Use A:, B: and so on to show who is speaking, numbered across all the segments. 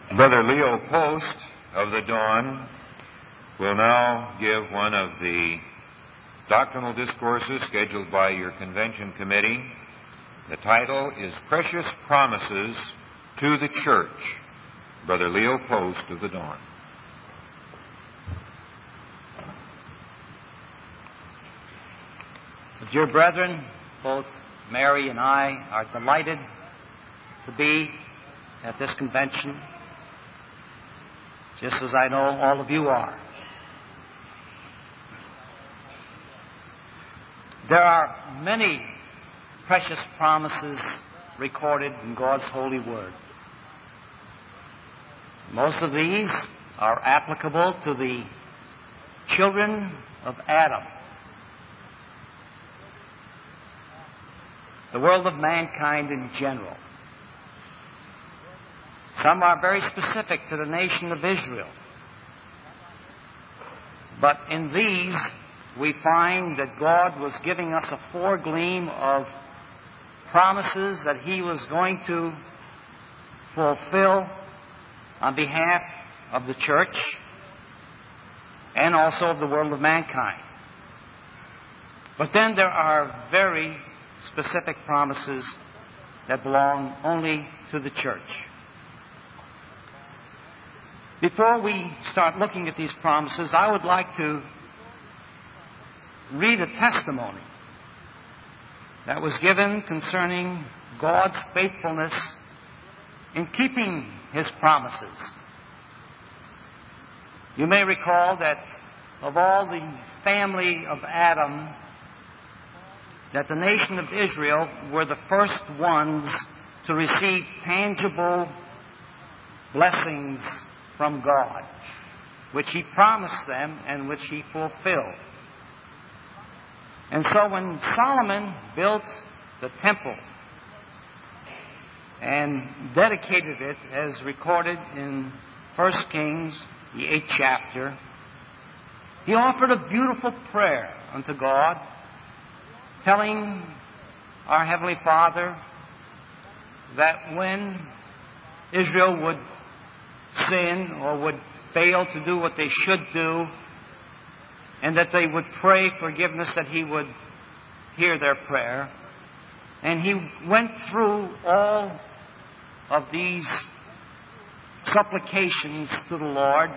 A: Brother Leo Post of the Dawn will now give one of the doctrinal discourses scheduled by your convention committee. The title is Precious Promises to the Church. Brother Leo Post of the Dawn.
B: Dear brethren, both Mary and I are delighted to be at this convention, just as I know all of you are. There are many precious promises recorded in God's holy word. Most of these are applicable to the children of Adam, the world of mankind in general. Some are very specific to the nation of Israel. But in these, we find that God was giving us a foregleam of promises that He was going to fulfill on behalf of the church and also of the world of mankind. But then there are very specific promises that belong only to the church. Before we start looking at these promises, I would like to read a testimony that was given concerning God's faithfulness in keeping His promises. You may recall that of all the family of Adam, that the nation of Israel were the first ones to receive tangible blessings from God, which He promised them and which He fulfilled. And so when Solomon built the temple and dedicated it, as recorded in 1 Kings, the 8th chapter, he offered a beautiful prayer unto God, telling our Heavenly Father that when Israel would sin or would fail to do what they should do, and that they would pray forgiveness, that He would hear their prayer. And he went through all of these supplications to the Lord.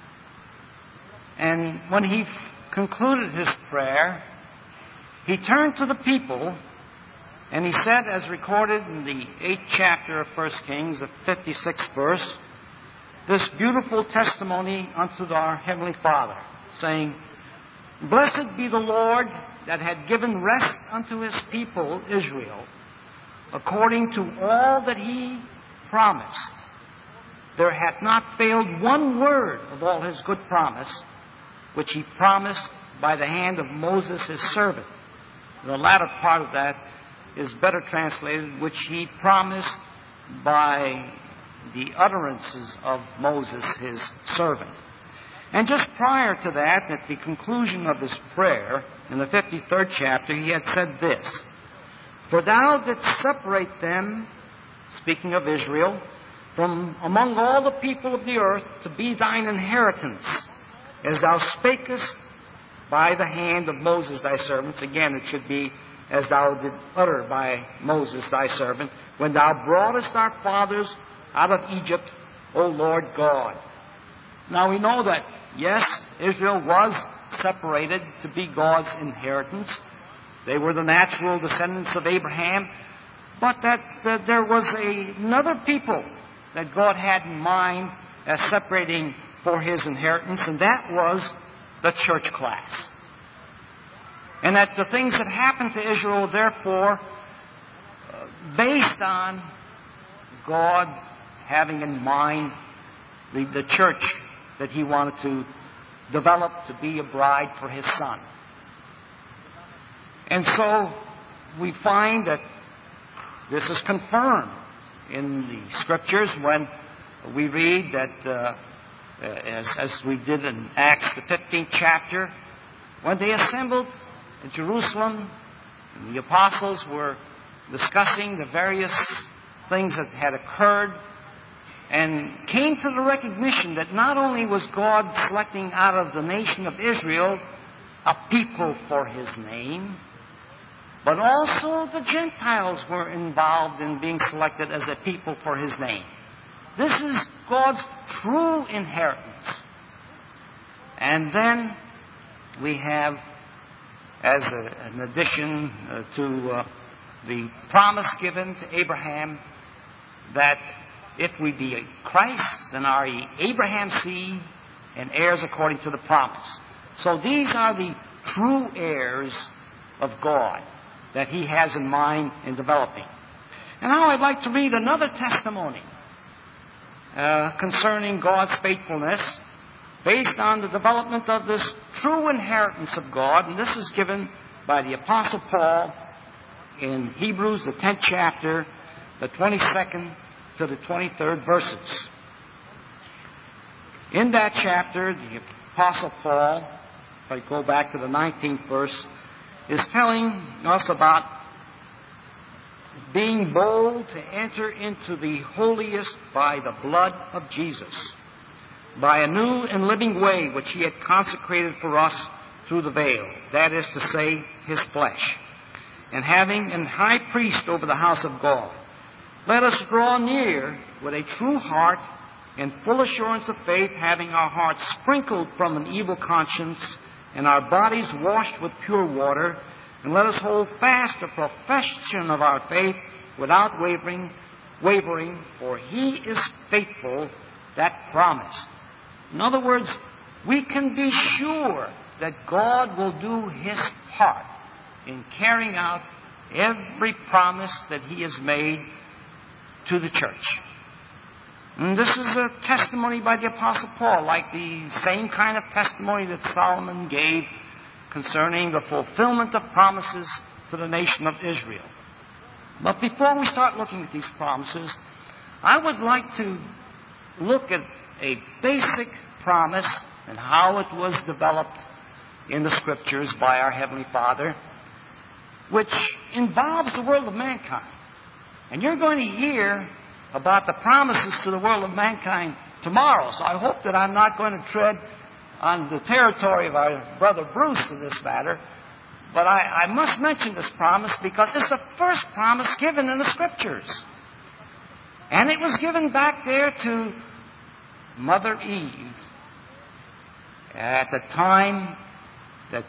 B: And when he concluded his prayer, he turned to the people and he said, as recorded in the 8th chapter of 1 Kings, the 56th verse, this beautiful testimony unto our Heavenly Father, saying, Blessed be the Lord that had given rest unto His people Israel, according to all that He promised. There hath not failed one word of all His good promise, which He promised by the hand of Moses His servant. The latter part of that is better translated, which He promised by the utterances of Moses His servant. And just prior to that, at the conclusion of his prayer, in the 53rd chapter, he had said this, For thou didst separate them, speaking of Israel, from among all the people of the earth to be thine inheritance, as thou spakest by the hand of Moses thy servant. Again, it should be, as thou didst utter by Moses thy servant, when thou broughtest our fathers out of Egypt, O Lord God. Now we know that, yes, Israel was separated to be God's inheritance. They were the natural descendants of Abraham. But that there was another people that God had in mind as separating for His inheritance, and that was the church class. And that the things that happened to Israel, therefore, based on God having in mind the church that He wanted to develop to be a bride for His Son. And so we find that this is confirmed in the Scriptures when we read that, as we did in Acts, the 15th chapter, when they assembled in Jerusalem, and the apostles were discussing the various things that had occurred, and came to the recognition that not only was God selecting out of the nation of Israel a people for His name, but also the Gentiles were involved in being selected as a people for His name. This is God's true inheritance. And then we have, as an addition to the promise given to Abraham, that if we be Christ, then are ye Abraham's seed and heirs according to the promise. So these are the true heirs of God that He has in mind in developing. And now I'd like to read another testimony concerning God's faithfulness based on the development of this true inheritance of God. And this is given by the Apostle Paul in Hebrews, the 10th chapter, the 22nd to the 23rd verses. In that chapter, the Apostle Paul, if I go back to the 19th verse, is telling us about being bold to enter into the holiest by the blood of Jesus, by a new and living way which He had consecrated for us through the veil, that is to say, His flesh, and having an high priest over the house of God, let us draw near with a true heart and full assurance of faith, having our hearts sprinkled from an evil conscience and our bodies washed with pure water, and let us hold fast the profession of our faith without wavering, for He is faithful that promised. In other words, we can be sure that God will do His part in carrying out every promise that He has made to the church. And this is a testimony by the Apostle Paul, like the same kind of testimony that Solomon gave concerning the fulfillment of promises to the nation of Israel. But before we start looking at these promises, I would like to look at a basic promise and how it was developed in the Scriptures by our Heavenly Father, which involves the world of mankind. And you're going to hear about the promises to the world of mankind tomorrow. So I hope that I'm not going to tread on the territory of our brother Bruce in this matter. But I must mention this promise because it's the first promise given in the Scriptures. And it was given back there to Mother Eve at the time that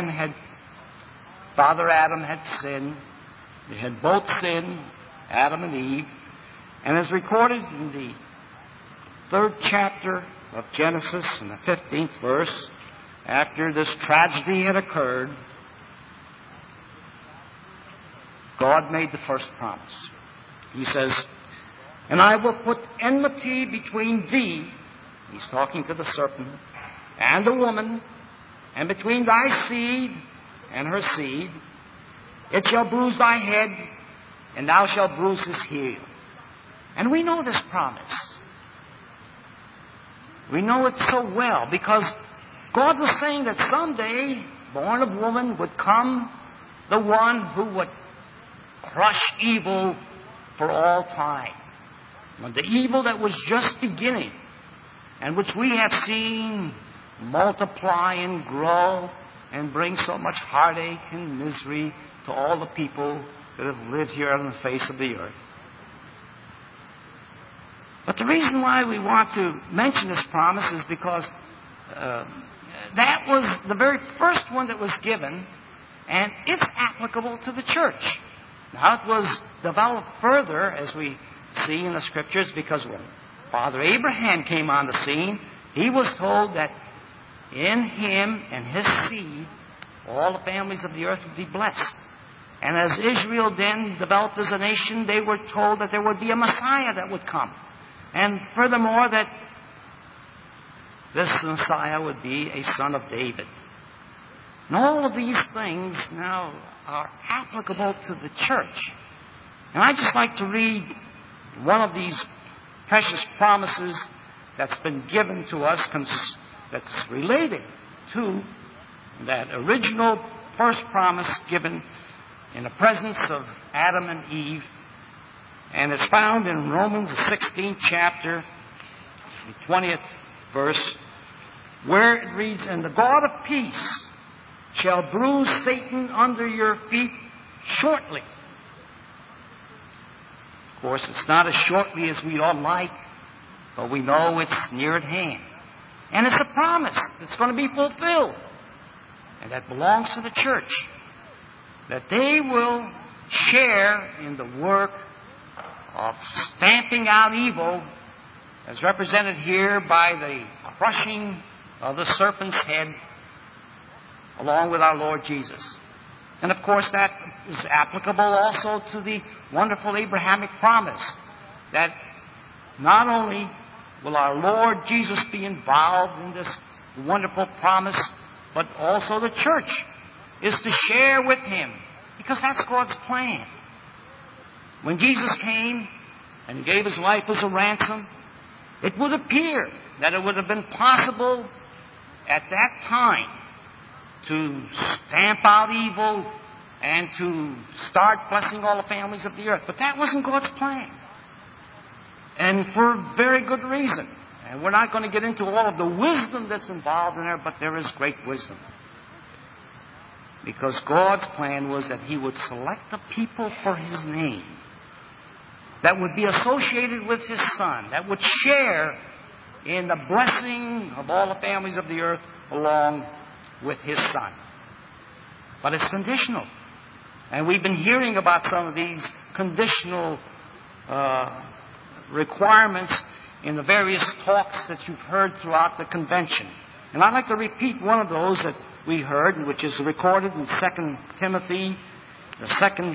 B: Father Adam had sinned. They had both sinned, Adam and Eve. And as recorded in the 3rd chapter of Genesis, in the 15th verse, after this tragedy had occurred, God made the first promise. He says, "And I will put enmity between thee," He's talking to the serpent, "and the woman, and between thy seed and her seed. It shall bruise thy head, and thou shalt bruise his heel." And we know this promise. We know it so well because God was saying that someday, born of woman, would come the one who would crush evil for all time. And the evil that was just beginning and which we have seen multiply and grow and bring so much heartache and misery to all the people that have lived here on the face of the earth. But the reason why we want to mention this promise is because that was the very first one that was given, and it's applicable to the church. Now, it was developed further, as we see in the Scriptures, because when Father Abraham came on the scene, he was told that in him and his seed, all the families of the earth would be blessed. And as Israel then developed as a nation, they were told that there would be a Messiah that would come. And furthermore, that this Messiah would be a son of David. And all of these things now are applicable to the church. And I'd just like to read one of these precious promises that's been given to us that's related to that original first promise given in the presence of Adam and Eve And it's found in Romans, the 16th chapter, the 20th verse, where it reads, "And the God of peace shall bruise Satan under your feet shortly." Of course, it's not as shortly as we'd all like, but we know it's near at hand. And it's a promise that's going to be fulfilled. And that belongs to the church. That they will share in the work of stamping out evil, as represented here by the crushing of the serpent's head, along with our Lord Jesus. And of course that is applicable also to the wonderful Abrahamic promise that not only will our Lord Jesus be involved in this wonderful promise, but also the church is to share with Him, because that's God's plan. When Jesus came and He gave His life as a ransom, it would appear that it would have been possible at that time to stamp out evil and to start blessing all the families of the earth. But that wasn't God's plan. And for very good reason. And we're not going to get into all of the wisdom that's involved in there, but there is great wisdom. Because God's plan was that He would select the people for His name, that would be associated with His Son, that would share in the blessing of all the families of the earth along with His Son. But it's conditional. And we've been hearing about some of these conditional requirements in the various talks that you've heard throughout the convention. And I'd like to repeat one of those that we heard, which is recorded in 2 Timothy, the 2nd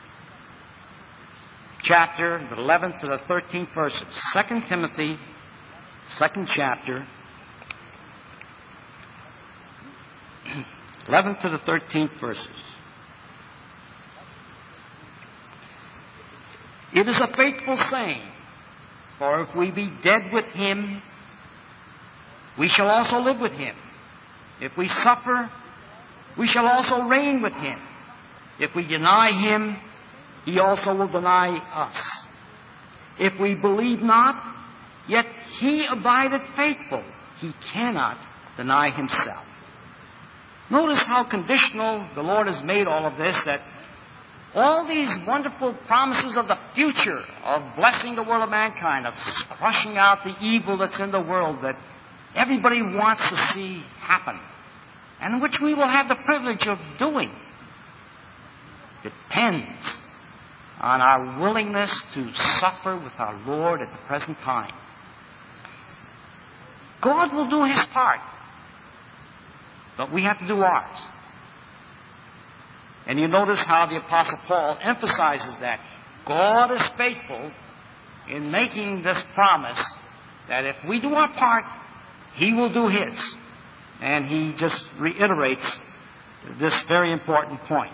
B: chapter, the 11th to the 13th verses. 2 Timothy, 2nd chapter, 11th to the 13th verses. "It is a faithful saying, for if we be dead with Him, we shall also live with Him. If we suffer, we shall also reign with Him. If we deny Him, He also will deny us. If we believe not, yet He abideth faithful. He cannot deny Himself." Notice how conditional the Lord has made all of this, that all these wonderful promises of the future, of blessing the world of mankind, of crushing out the evil that's in the world that everybody wants to see happen, and which we will have the privilege of doing, depends on our willingness to suffer with our Lord at the present time. God will do His part, but we have to do ours. And you notice how the Apostle Paul emphasizes that. God is faithful in making this promise that if we do our part, He will do His. And he just reiterates this very important point.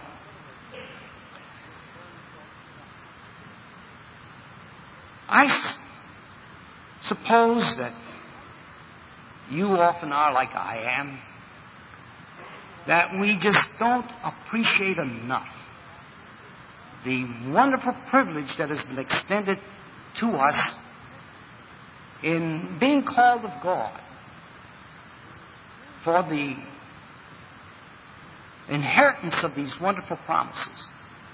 B: I suppose that you often are like I am, that we just don't appreciate enough the wonderful privilege that has been extended to us in being called of God for the inheritance of these wonderful promises.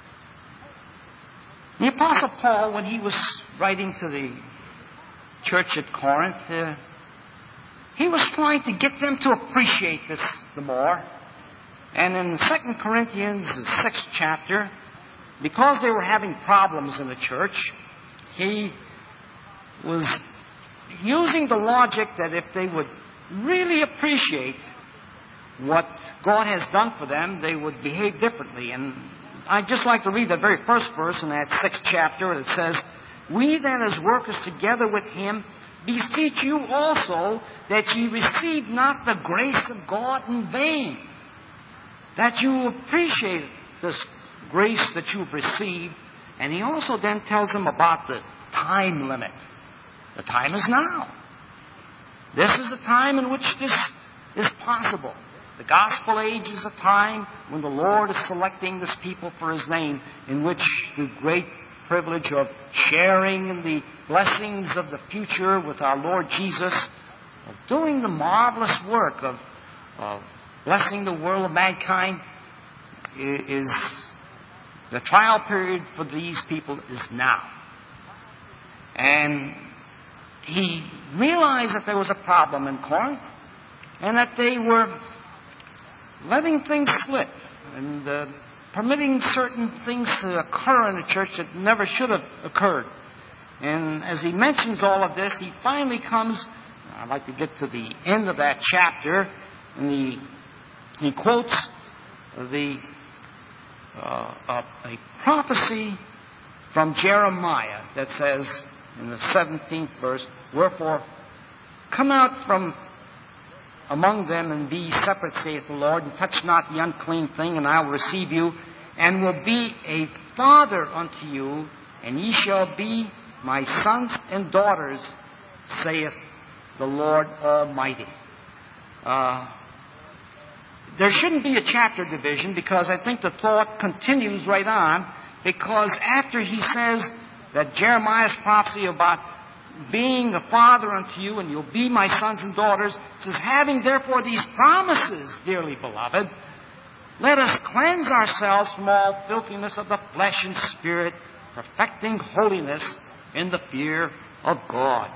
B: The Apostle Paul, when he was writing to the church at Corinth, he was trying to get them to appreciate this the more. And in 2 Corinthians, the 6th chapter, because they were having problems in the church, he was using the logic that if they would really appreciate what God has done for them, they would behave differently. And I'd just like to read the very first verse in that 6th chapter. It says, "We then as workers together with Him beseech you also that ye receive not the grace of God in vain." That you appreciate this grace that you've received. And he also then tells them about the time limit. The time is now. This is the time in which this is possible. The gospel age is a time when the Lord is selecting this people for His name, in which the great privilege of sharing in the blessings of the future with our Lord Jesus, of doing the marvelous work of blessing the world of mankind, is the trial period for these people is now. And he realized that there was a problem in Corinth, and that they were letting things slip and permitting certain things to occur in the church that never should have occurred. And as he mentions all of this, he finally comes, I'd like to get to the end of that chapter, and he quotes a prophecy from Jeremiah that says in the 17th verse, "Wherefore, come out from among them and be separate, saith the Lord, and touch not the unclean thing, and I will receive you, and will be a father unto you, and ye shall be my sons and daughters, saith the Lord Almighty." There shouldn't be a chapter division, because I think the thought continues right on, because after he says that Jeremiah's prophecy about being a father unto you, and you'll be my sons and daughters, says, "Having therefore these promises, dearly beloved, let us cleanse ourselves from all filthiness of the flesh and spirit, perfecting holiness in the fear of God."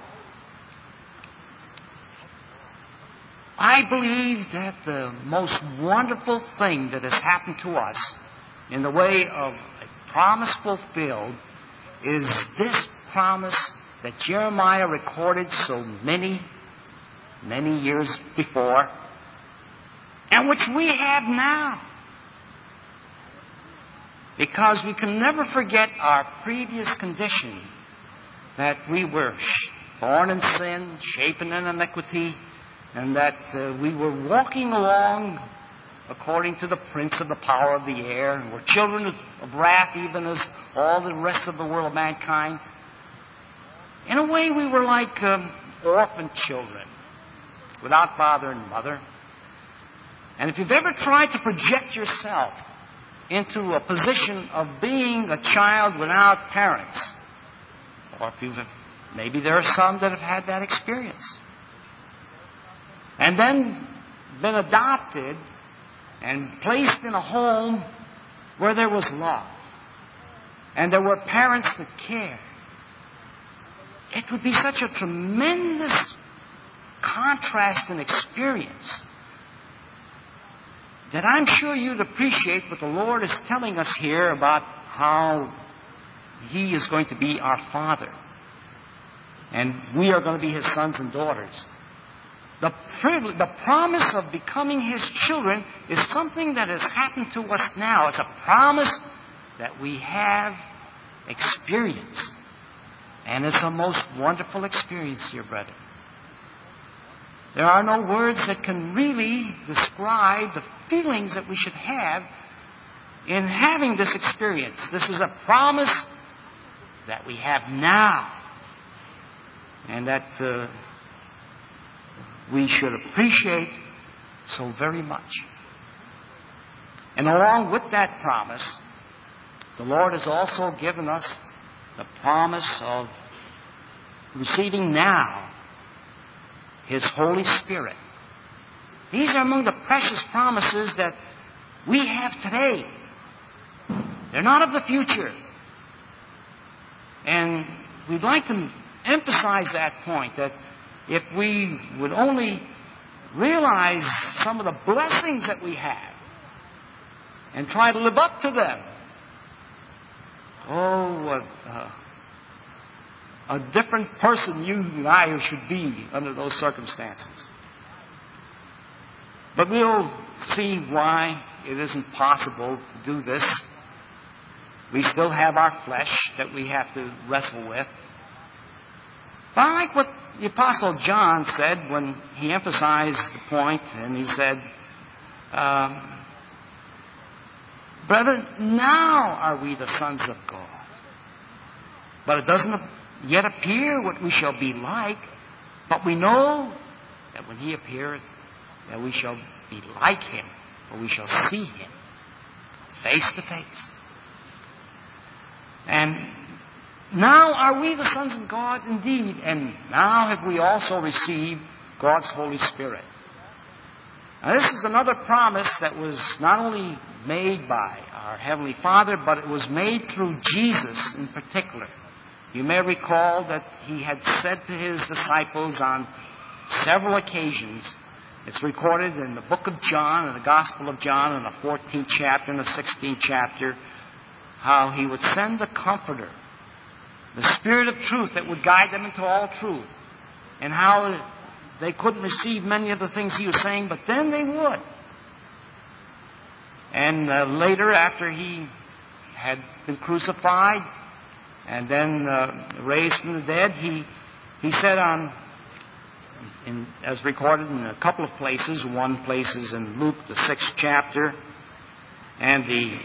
B: I believe that the most wonderful thing that has happened to us in the way of a promise fulfilled is this promise that Jeremiah recorded so many, many years before, and which we have now. Because we can never forget our previous condition, that we were born in sin, shapen in iniquity, and that we were walking along according to the prince of the power of the air, and were children of wrath, even as all the rest of the world of mankind. In a way, we were like orphan children, without father and mother. And if you've ever tried to project yourself into a position of being a child without parents, or if maybe there are some that have had that experience, and then been adopted and placed in a home where there was love, and there were parents that cared, it would be such a tremendous contrast and experience that I'm sure you'd appreciate what the Lord is telling us here about how He is going to be our Father, and we are going to be His sons and daughters. The promise of becoming His children is something that has happened to us now. It's a promise that we have experienced. And it's a most wonderful experience, dear brethren. There are no words that can really describe the feelings that we should have in having this experience. This is a promise that we have now, and that we should appreciate so very much. And along with that promise, the Lord has also given us the promise of receiving now His Holy Spirit. These are among the precious promises that we have today. They're not of the future. And we'd like to emphasize that point, that if we would only realize some of the blessings that we have and try to live up to them, a different person you and I should be under those circumstances. But we'll see why it isn't possible to do this. We still have our flesh that we have to wrestle with. But I like what the Apostle John said when he emphasized the point, and he said, "Brethren, now are we the sons of God. But it doesn't yet appear what we shall be like, but we know that when He appeareth, that we shall be like Him, for we shall see Him face to face." And now are we the sons of God indeed, and now have we also received God's Holy Spirit. Now this is another promise that was not only made by our Heavenly Father, but it was made through Jesus in particular. You may recall that He had said to His disciples on several occasions, it's recorded in the book of John, in the Gospel of John, in the 14th chapter and the 16th chapter, how He would send the Comforter, the Spirit of truth that would guide them into all truth, and how they couldn't receive many of the things He was saying, but then they would. And later, after He had been crucified and then raised from the dead, He said as recorded in a couple of places, one place is in Luke, the 6th chapter, and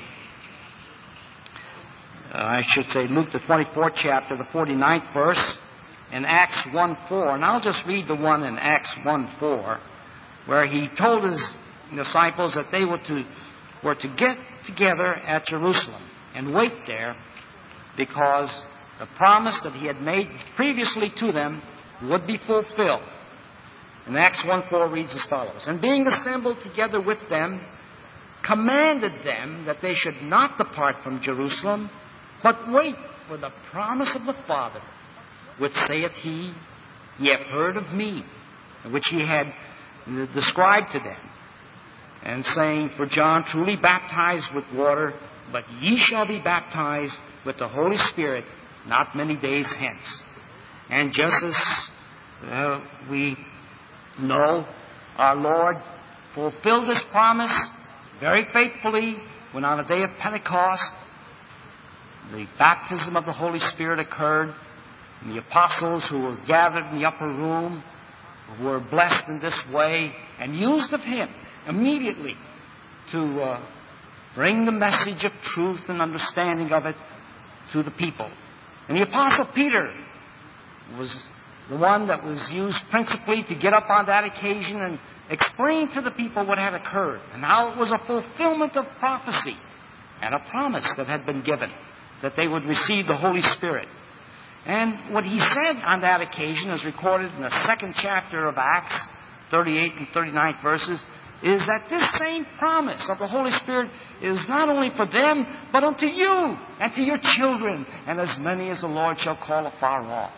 B: Luke, the 24th chapter, the 49th verse, and Acts 1:4. And I'll just read the one in Acts 1:4, where He told His disciples that they were to get together at Jerusalem and wait there, because the promise that He had made previously to them would be fulfilled. And Acts 1:4 reads as follows: And being assembled together with them, commanded them that they should not depart from Jerusalem, but wait for the promise of the Father, which saith He, Ye have heard of me, which He had described to them, and saying, For John truly baptized with water, but ye shall be baptized with the Holy Spirit not many days hence. And just as we know, our Lord fulfilled His promise very faithfully when on the day of Pentecost, the baptism of the Holy Spirit occurred, and the apostles who were gathered in the upper room were blessed in this way and used of Him immediately to bring the message of truth and understanding of it to the people. And the Apostle Peter was the one that was used principally to get up on that occasion and explain to the people what had occurred and how it was a fulfillment of prophecy and a promise that had been given, that they would receive the Holy Spirit. And what he said on that occasion, as recorded in the 2nd chapter of Acts, 38 and 39 verses, is that this same promise of the Holy Spirit is not only for them, but unto you and to your children, and as many as the Lord shall call afar off.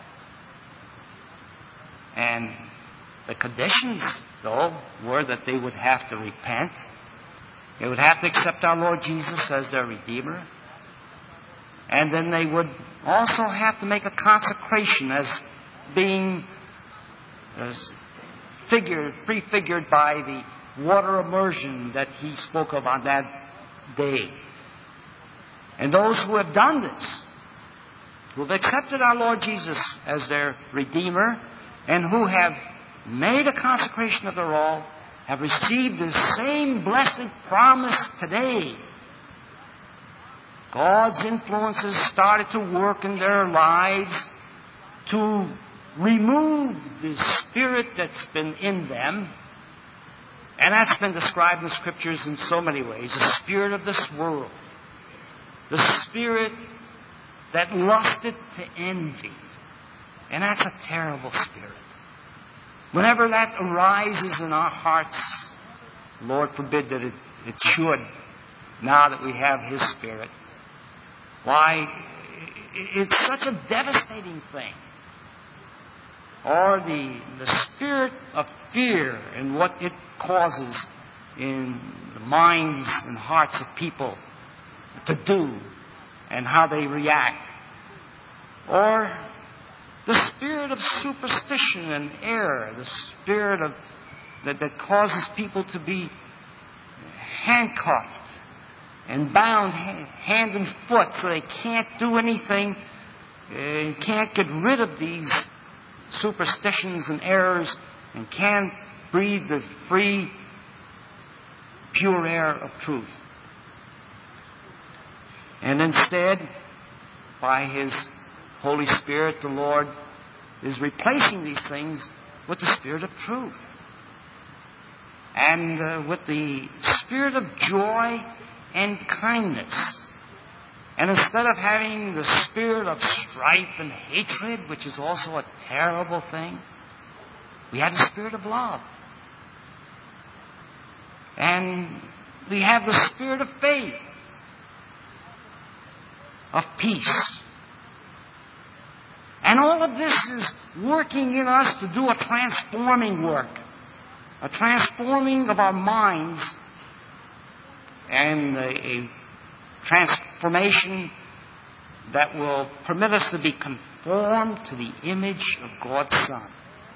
B: And the conditions, though, were that they would have to repent. They would have to accept our Lord Jesus as their Redeemer. And then they would also have to make a consecration as being prefigured by the water immersion that He spoke of on that day. And those who have done this, who have accepted our Lord Jesus as their Redeemer, and who have made a consecration of their all, have received the same blessed promise today. God's influences started to work in their lives to remove the spirit that's been in them. And that's been described in the Scriptures in so many ways. The spirit of this world. The spirit that lusted to envy. And that's a terrible spirit. Whenever that arises in our hearts, Lord forbid that it should, now that we have His Spirit. Why, it's such a devastating thing. Or the spirit of fear and what it causes in the minds and hearts of people to do and how they react. Or the spirit of superstition and error, the spirit of that causes people to be handcuffed and bound hand and foot so they can't do anything, can't get rid of these superstitions and errors, and can't breathe the free, pure air of truth. And instead, by His Holy Spirit, the Lord is replacing these things with the Spirit of truth. And with the Spirit of joy and kindness And instead of having the spirit of strife and hatred, which is also a terrible thing, we have the spirit of love. And we have the spirit of faith, of peace. And all of this is working in us to do a transforming work, a transforming of our minds, and a transformation that will permit us to be conformed to the image of God's Son.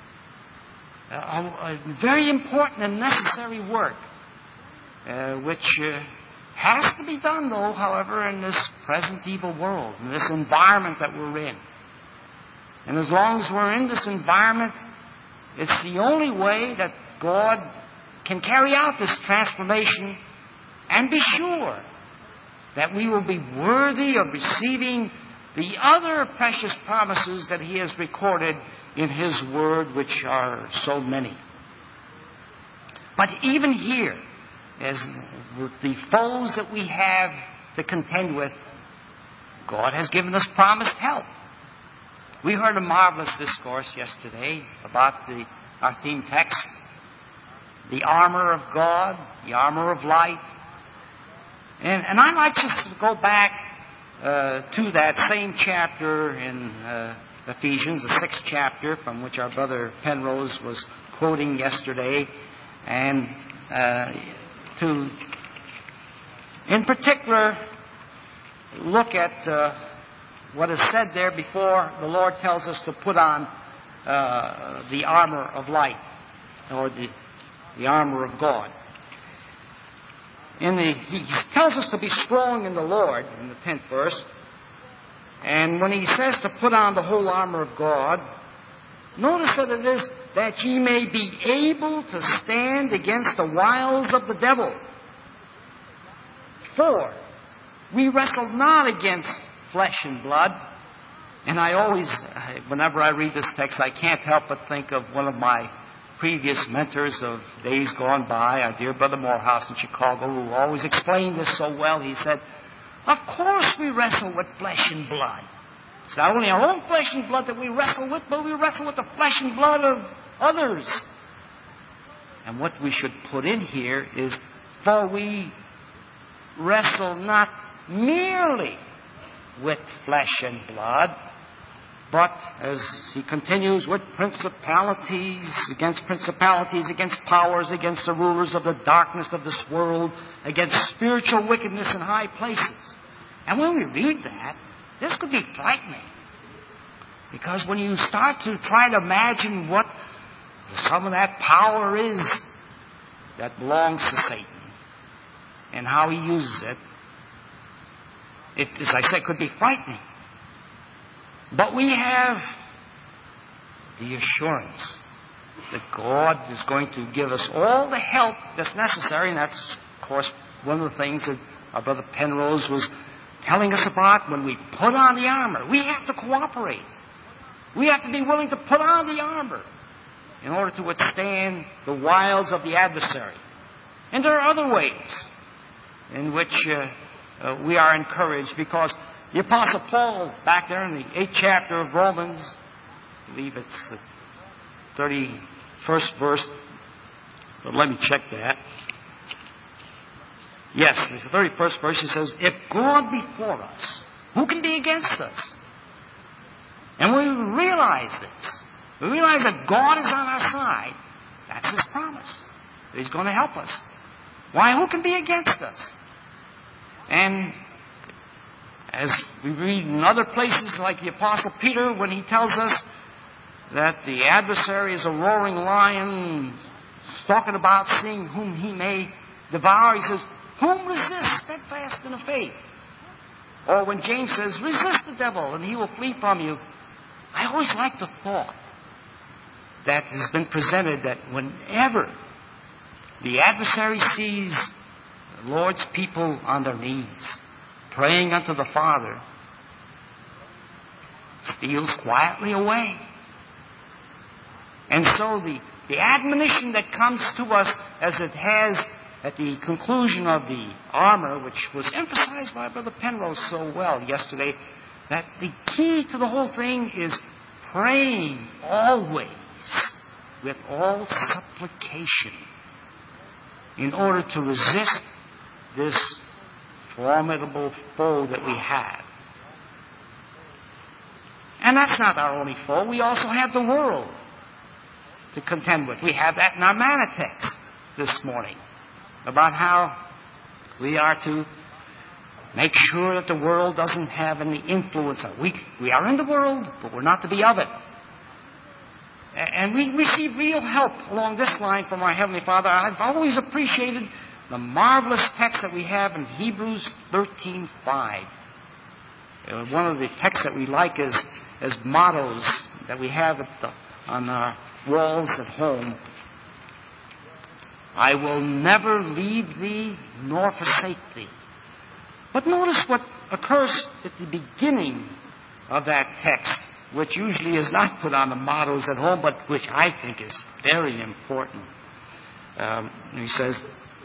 B: A very important and necessary work, which has to be done, though, however, in this present evil world, in this environment that we're in. And as long as we're in this environment, it's the only way that God can carry out this transformation and be sure that we will be worthy of receiving the other precious promises that He has recorded in His Word, which are so many. But even here, as with the foes that we have to contend with, God has given us promised help. We heard a marvelous discourse yesterday about our theme text, the armor of God, the armor of light. And I'd like just to go back to that same chapter in Ephesians, the 6th chapter, from which our brother Penrose was quoting yesterday, and to, in particular, look at what is said there before the Lord tells us to put on the armor of light, or the armor of God. He tells us to be strong in the Lord in the 10th verse. And when he says to put on the whole armor of God, notice that it is that ye may be able to stand against the wiles of the devil. For we wrestle not against flesh and blood. And I always, whenever I read this text, I can't help but think of one of my previous mentors of days gone by, our dear brother Morehouse in Chicago, who always explained this so well. He said, of course we wrestle with flesh and blood. It's not only our own flesh and blood that we wrestle with, but we wrestle with the flesh and blood of others. And what we should put in here is, for we wrestle not merely with flesh and blood, but, as he continues, with principalities, against powers, against the rulers of the darkness of this world, against spiritual wickedness in high places. And when we read that, this could be frightening. Because when you start to try to imagine what some of that power is that belongs to Satan and how he uses it, as I said, could be frightening. But we have the assurance that God is going to give us all the help that's necessary, and that's, of course, one of the things that our brother Penrose was telling us about when we put on the armor. We have to cooperate. We have to be willing to put on the armor in order to withstand the wiles of the adversary. And there are other ways in which we are encouraged, because the Apostle Paul, back there in the 8th chapter of Romans, I believe it's the 31st verse, but let me check that. Yes, it's the 31st verse. He says, if God be for us, who can be against us? And we realize this. We realize that God is on our side. That's His promise, that He's going to help us. Why? Who can be against us? And as we read in other places, like the Apostle Peter, when he tells us that the adversary is a roaring lion, talking about seeing whom he may devour, he says, whom resist steadfast in the faith? Or when James says, resist the devil and he will flee from you. I always like the thought that has been presented that whenever the adversary sees the Lord's people on their knees, praying unto the Father, steals quietly away. And so the admonition that comes to us, as it has at the conclusion of the armor, which was emphasized by Brother Penrose so well yesterday, that the key to the whole thing is praying always with all supplication in order to resist this formidable foe that we have. And that's not our only foe. We also have the world to contend with. We have that in our manna text this morning about how we are to make sure that the world doesn't have any influence. We are in the world, but we're not to be of it. And we receive real help along this line from our Heavenly Father. I've always appreciated the marvelous text that we have in Hebrews 13:5. One of the texts that we like as mottos that we have on our walls at home. I will never leave thee nor forsake thee. But notice what occurs at the beginning of that text, which usually is not put on the mottos at home, but which I think is very important. He says,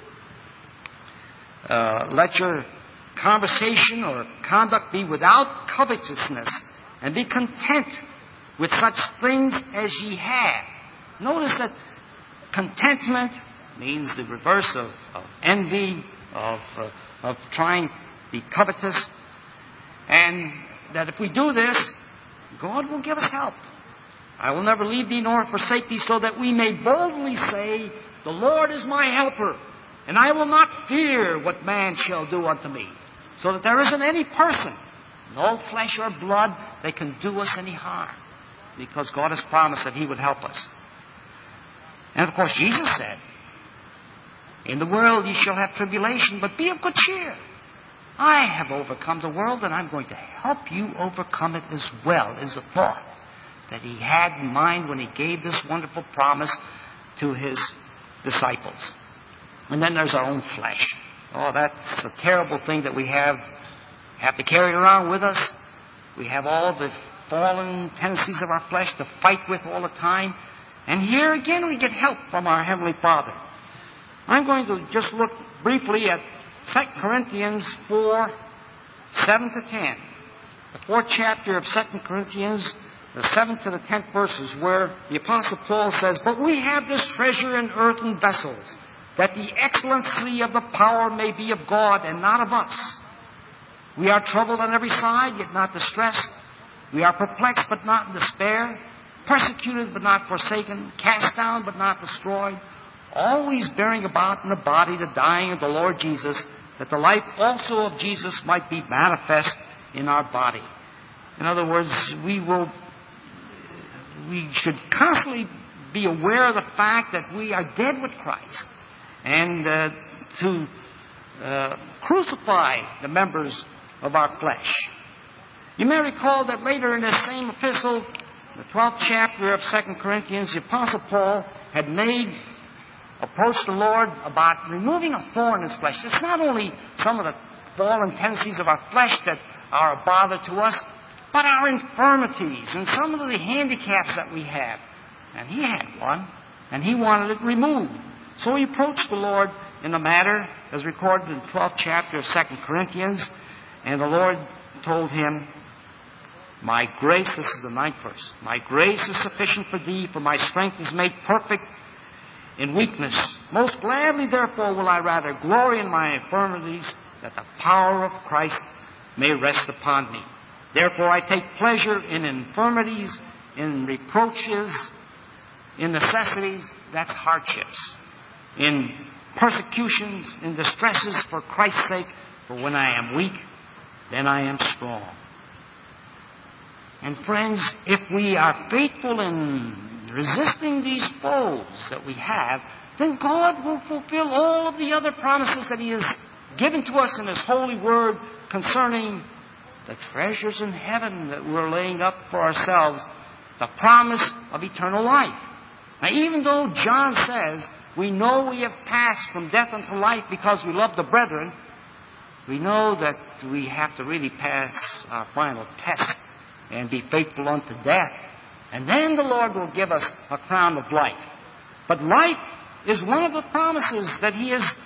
B: let your conversation or conduct be without covetousness, and be content with such things as ye have. Notice that contentment means the reverse of envy, of trying to be covetous, and that if we do this, God will give us help. I will never leave thee nor forsake thee, so that we may boldly say, the Lord is my helper, and I will not fear what man shall do unto me. So that there isn't any person, no flesh or blood, that can do us any harm, because God has promised that He would help us. And of course, Jesus said, in the world ye shall have tribulation, but be of good cheer. I have overcome the world, and I'm going to help you overcome it as well, is the thought that He had in mind when He gave this wonderful promise to His disciples. And then there's our own flesh. Oh, that's a terrible thing that we have to carry it around with us. We have all the fallen tendencies of our flesh to fight with all the time. And here again we get help from our Heavenly Father. I'm going to just look briefly at 2 Corinthians 4, 7 to 10. The 4th chapter of 2 Corinthians, the 7th to the 10th verses, where the Apostle Paul says, but we have this treasure in earthen vessels, that the excellency of the power may be of God and not of us. We are troubled on every side, yet not distressed. We are perplexed, but not in despair. Persecuted, but not forsaken. Cast down, but not destroyed. Always bearing about in the body the dying of the Lord Jesus, that the life also of Jesus might be manifest in our body. In other words, we should constantly be aware of the fact that we are dead with Christ, and to crucify the members of our flesh. You may recall that later in this same epistle, the 12th chapter of 2 Corinthians, the Apostle Paul had approached the Lord about removing a thorn in his flesh. It's not only some of the fallen tendencies of our flesh that are a bother to us, but our infirmities and some of the handicaps that we have. And he had one, and he wanted it removed. So he approached the Lord in the matter, as recorded in the 12th chapter of 2 Corinthians, and the Lord told him, my grace, this is the 9th verse, my grace is sufficient for thee, for my strength is made perfect in weakness. Most gladly, therefore, will I rather glory in my infirmities, that the power of Christ may rest upon me. Therefore, I take pleasure in infirmities, in reproaches, in necessities, that's hardships, in persecutions, in distresses for Christ's sake, for when I am weak, then I am strong. And friends, if we are faithful in resisting these foes that we have, then God will fulfill all of the other promises that He has given to us in His holy word concerning the treasures in heaven that we're laying up for ourselves, the promise of eternal life. Now, even though John says, we know we have passed from death unto life because we love the brethren, we know that we have to really pass our final test and be faithful unto death. And then the Lord will give us a crown of life. But life is one of the promises that He has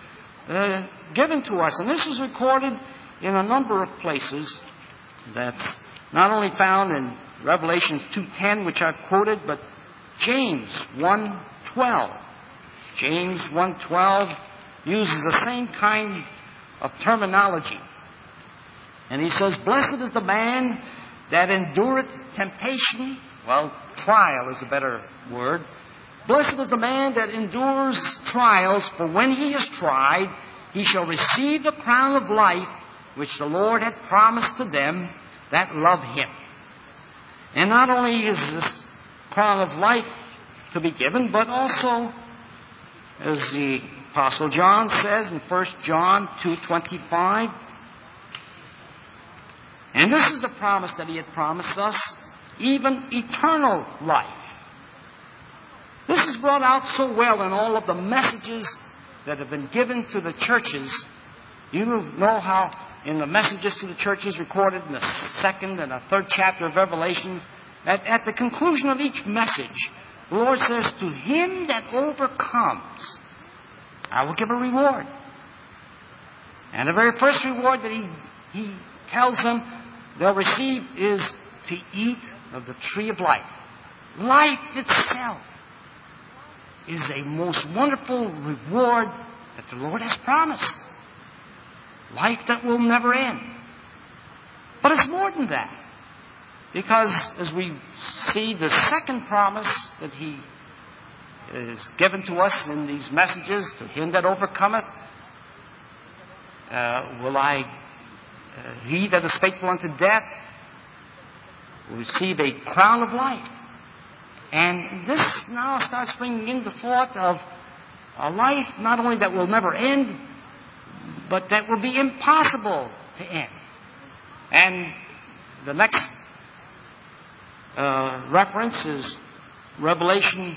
B: given to us. And this is recorded in a number of places. That's not only found in Revelation 2:10, which I've quoted, but James 1:12. James 1:12 uses the same kind of terminology. And he says, "Blessed is the man that endureth temptation." Well, trial is a better word. "Blessed is the man that endures trials, for when he is tried, he shall receive the crown of life, which the Lord hath promised to them that love him." And not only is this crown of life to be given, but also, as the Apostle John says in 1 John 2:25, and this is the promise that he had promised us, even eternal life. This is brought out so well in all of the messages that have been given to the churches. You know how in the messages to the churches recorded in the 2nd and the 3rd chapter of Revelations, at the conclusion of each message, the Lord says, "To him that overcomes, I will give a reward." And the very first reward that he tells them they'll receive is to eat of the tree of life. Life itself is a most wonderful reward that the Lord has promised. Life that will never end. But it's more than that. Because as we see the second promise that he is given to us in these messages, "To him that overcometh, he that is faithful unto death will receive a crown of life." And this now starts bringing in the thought of a life not only that will never end, but that will be impossible to end. And the next reference is Revelation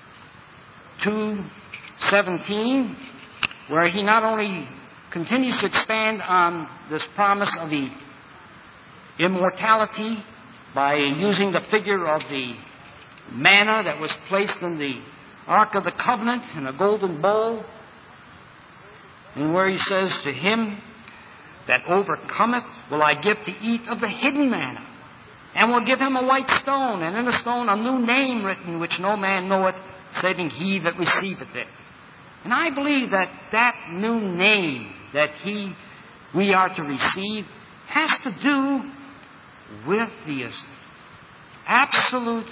B: 2:17, where he not only continues to expand on this promise of the immortality by using the figure of the manna that was placed in the Ark of the Covenant in a golden bowl, and where he says, "To him that overcometh will I give to eat of the hidden manna, and will give him a white stone, and in the stone a new name written, which no man knoweth, saving he that receiveth it." And I believe that that new name that we are to receive has to do with the absolute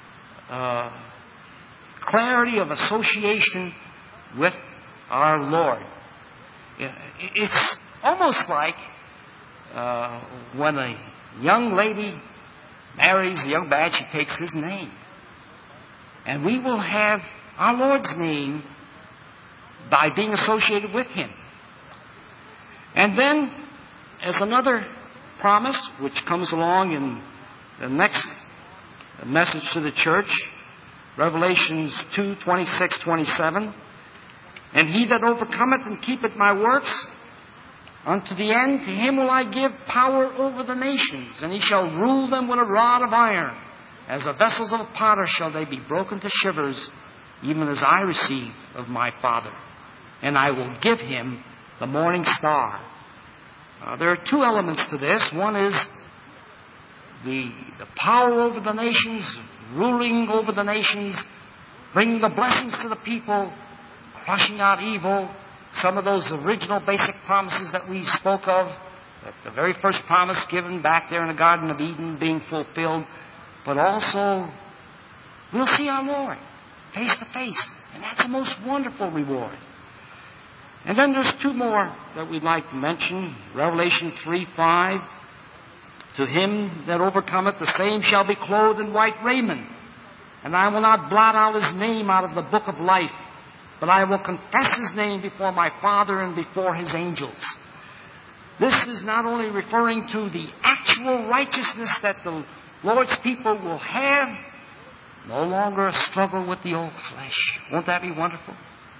B: clarity of association with our Lord. It's almost like when a young lady marries a young man, she takes his name. And we will have our Lord's name by being associated with him. And then, as another promise, which comes along in the next message to the church, Revelations 2:26-27, "And he that overcometh and keepeth my works unto the end, to him will I give power over the nations, and he shall rule them with a rod of iron. As the vessels of a potter shall they be broken to shivers, even as I received of my Father. And I will give him the morning star." There are two elements to this. One is the power over the nations, ruling over the nations, bringing the blessings to the people, crushing out evil. Some of those original basic promises that we spoke of, that the very first promise given back there in the Garden of Eden being fulfilled. But also, we'll see our Lord face to face. And that's a most wonderful reward. And then there's two more that we'd like to mention. Revelation 3:5. "To him that overcometh, the same shall be clothed in white raiment. And I will not blot out his name out of the book of life, but I will confess his name before my Father and before his angels." This is not only referring to the actual righteousness that the Lord's people will have, no longer a struggle with the old flesh. Won't that be wonderful?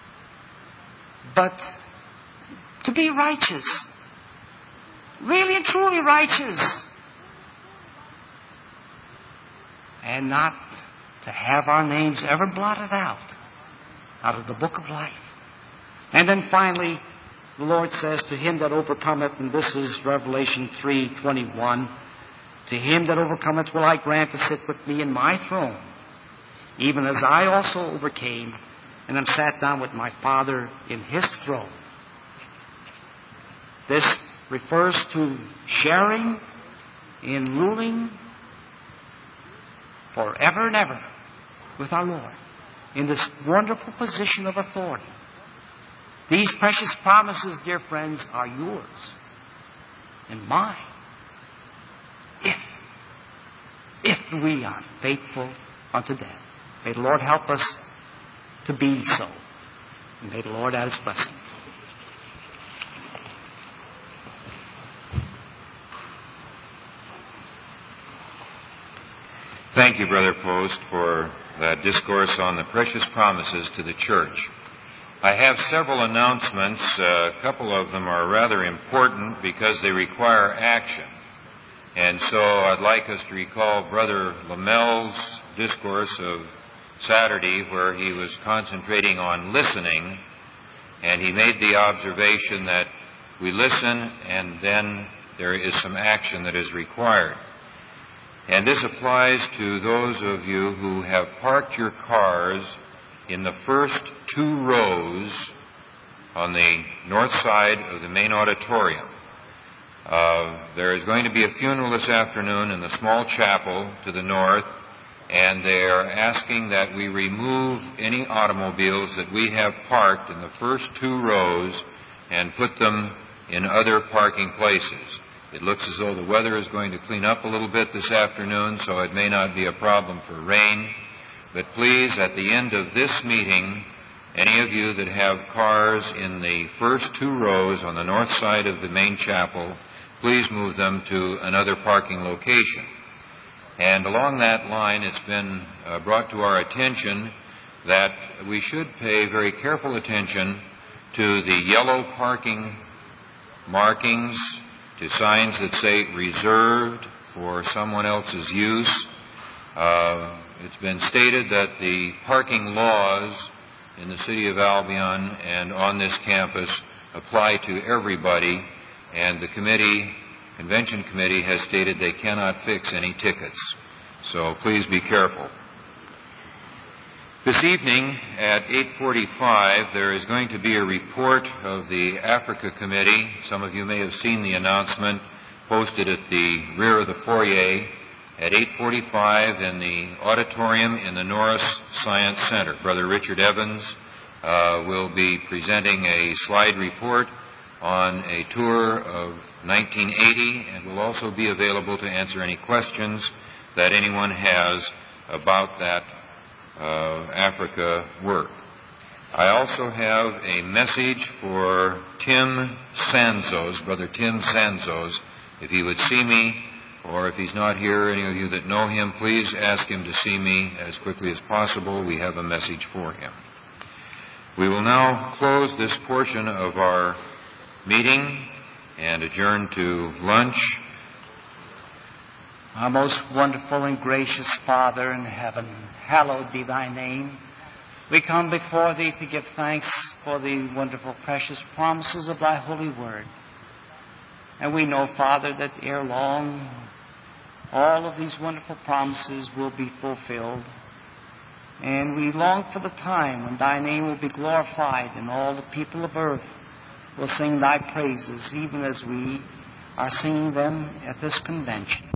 B: But to be righteous, really and truly righteous, and not to have our names ever blotted out of the book of life. And then finally, the Lord says, to him that overcometh, and this is Revelation 3:21, to him that overcometh will I grant to sit with me in my throne, even as I also overcame, and am sat down with my Father in his throne. This refers to sharing in ruling forever and ever with our Lord in this wonderful position of authority. These precious promises, dear friends, are yours and mine if we are faithful unto death. May the Lord help us to be so. And may the Lord add his blessing.
A: Thank you, Brother Post, for that discourse on the precious promises to the church. I have several announcements. A couple of them are rather important because they require action. And so I'd like us to recall Brother Lamel's discourse of Saturday, where he was concentrating on listening, and he made the observation that we listen and then there is some action that is required. And this applies to those of you who have parked your cars in the first 2 rows on the north side of the main auditorium. There is going to be a funeral this afternoon in the small chapel to the north, and they are asking that we remove any automobiles that we have parked in the first 2 rows and put them in other parking places. It looks as though the weather is going to clean up a little bit this afternoon, so it may not be a problem for rain. But please, at the end of this meeting, any of you that have cars in the first 2 rows on the north side of the main chapel, please move them to another parking location. And along that line, it's been brought to our attention that we should pay very careful attention to the yellow parking markings, to signs that say reserved for someone else's use. It's been stated that the parking laws in the city of Albion and on this campus apply to everybody, and the convention committee has stated they cannot fix any tickets. So please be careful. This evening at 8:45, there is going to be a report of the Africa Committee. Some of you may have seen the announcement posted at the rear of the foyer at 8:45 in the auditorium in the Norris Science Center. Brother Richard Evans will be presenting a slide report on a tour of 1980 and will also be available to answer any questions that anyone has about that Africa work. I also have a message for Tim Sanzos, Brother Tim Sanzos. If he would see me, or if he's not here, any of you that know him, please ask him to see me as quickly as possible. We have a message for him. We will now close this portion of our meeting and adjourn to lunch.
B: Our most wonderful and gracious Father in heaven, hallowed be thy name. We come before thee to give thanks for the wonderful, precious promises of thy holy word. And we know, Father, that ere long, all of these wonderful promises will be fulfilled. And we long for the time when thy name will be glorified and all the people of earth will sing thy praises, even as we are singing them at this convention.